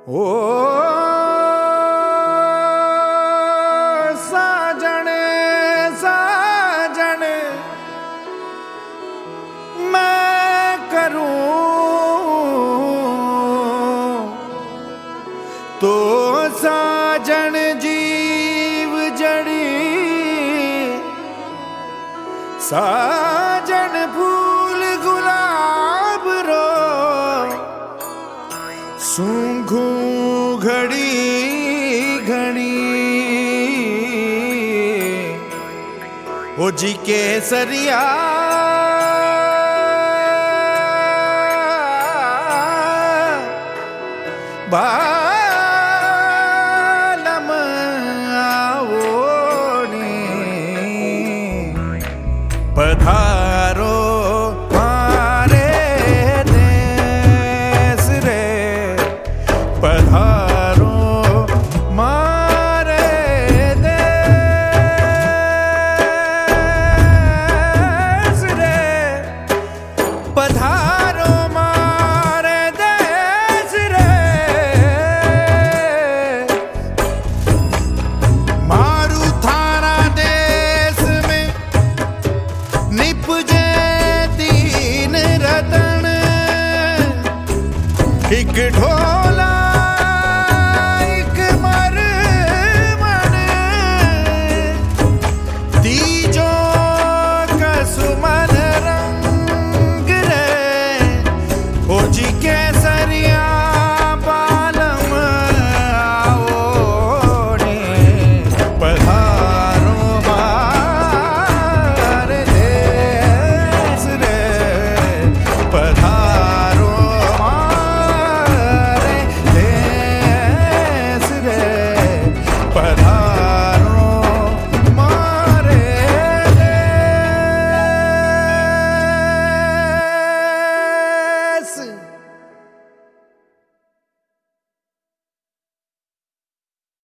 ओ साजन साजन मैं करूं तो साजन जीव जड़ी साजन फूल गुलाब रो सूंघू घड़ी घड़ी ओ जी केसरिया बालम आवोनी पधारो मारे देश रे पधारो मारे देश रे पधारो मारे देश रे मारू थारा देश में निपजे तीन रतन एक ढोल